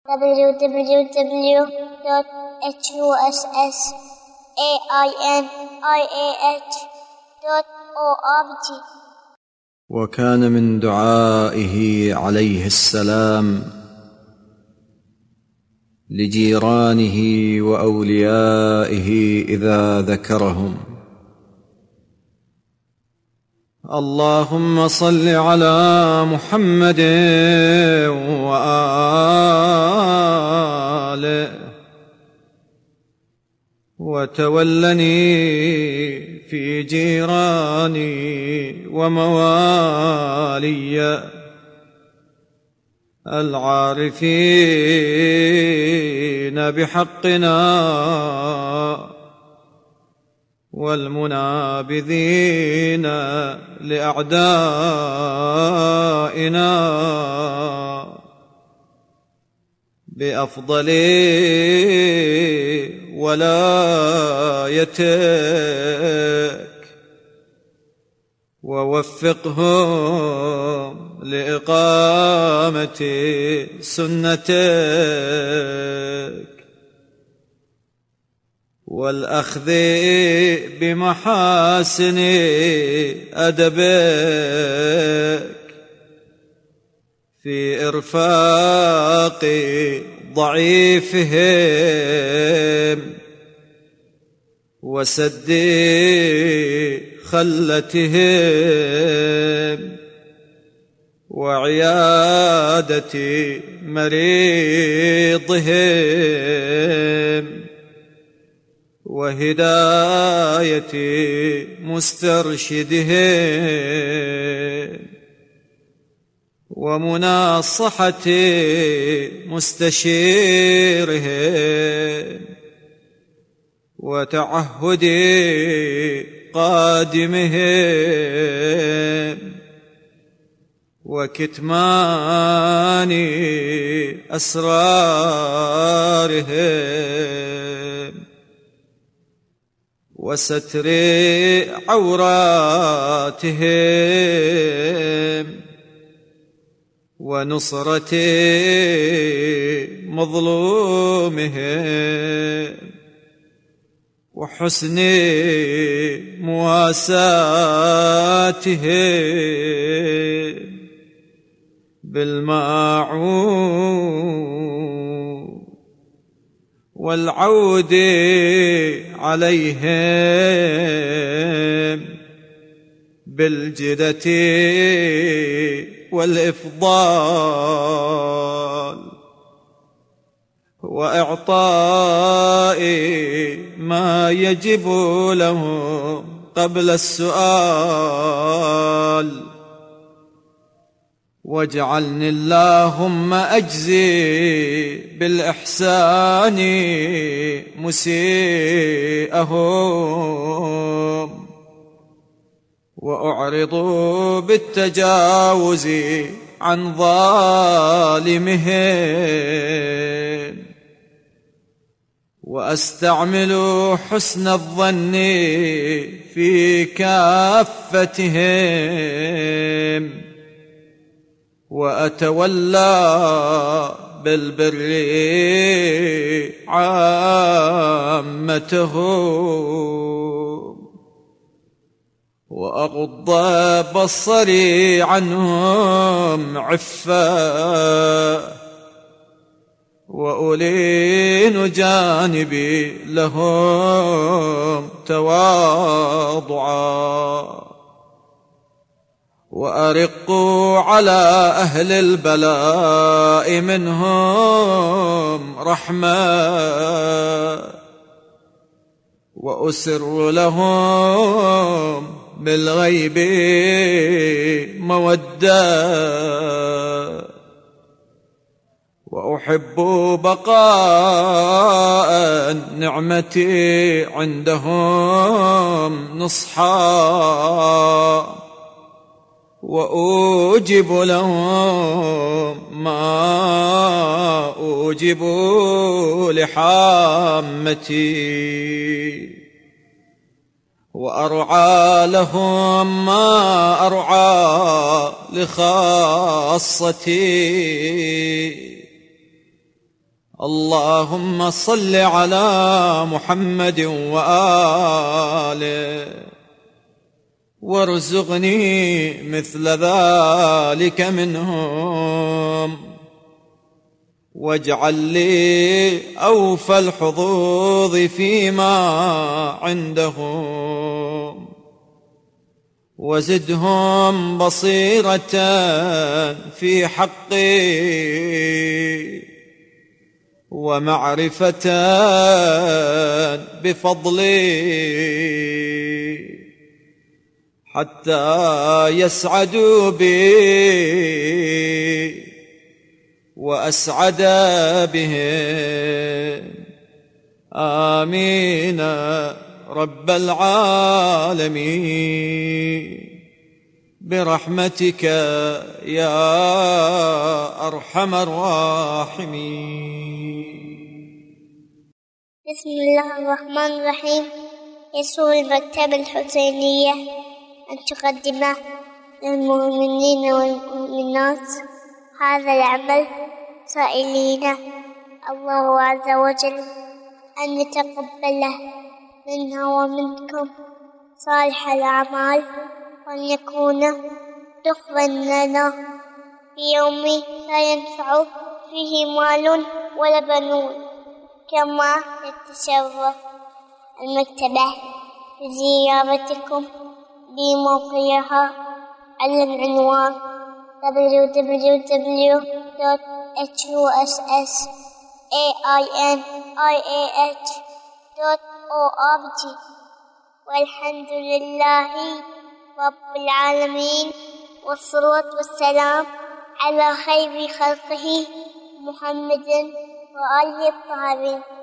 www.husainiah.org. وكان من دعائه عليه السلام لجيرانه وأوليائه إذا ذكرهم: اللهم صل على محمد وآله، وتولني في جيراني وموالي العارفين بحقنا والمنابذين لأعدائنا بأفضل ولايتك، ووفقهم لإقامة سنتك والأخذ بمحاسن أدبك في إرفاق ضعيفهم وسد خلتهم وعيادة مريضهم وهداية مسترشدهم ومناصحة مستشيرهم وتعهد قادمهم وكتمان أسرارهم وستر عوراتهم ونصرة مظلومهم وحسن مواساتهم بالماعون والعود عليهم بالجدة والإفضال وإعطاء ما يجب لهم قبل السؤال. واجعلني اللهم أجزي بالإحسان مسيئهم وأعرض بالتجاوز عن ظالمهم وأستعمل حسن الظن في كافتهم وأتولى بالبر عامتهم وأغض بصري عنهم عفا وألين جانبي لهم تواضعا وأرق على أهل البلاء منهم رحمة وأسر لهم بالغيب مودة وأحب بقاء نعمتي عندهم نصحا وأوجب لهم ما أوجب لحامتي وأرعى لهم ما أرعى لخاصتي اللهم صل على محمد وآله وارزقني مثل ذلك منهم، واجعل لي أوفى الحظوظ فيما عندهم، وزدهم بصيرة في حقي، ومعرفة بفضلي، حتى يسعدوا بي وأسعد بهم. آمين رب العالمين برحمتك يا أرحم الراحمين. بسم الله الرحمن الرحيم. يسر المكتبة الحسينية أن تقدم للمؤمنين والمؤمنات هذا العمل، سائلين الله عز وجل أن يتقبله منا ومنكم صالح الأعمال، وأن يكون دخلا لنا في يوم لا ينفع فيه مال ولا بنون. كما يتشرف المكتبة بزيارتكم بموقعها على العنوان www.hussainih.org. والحمد لله رب العالمين، والصلاة والسلام على خير خلقه محمد وآله الطاهرين.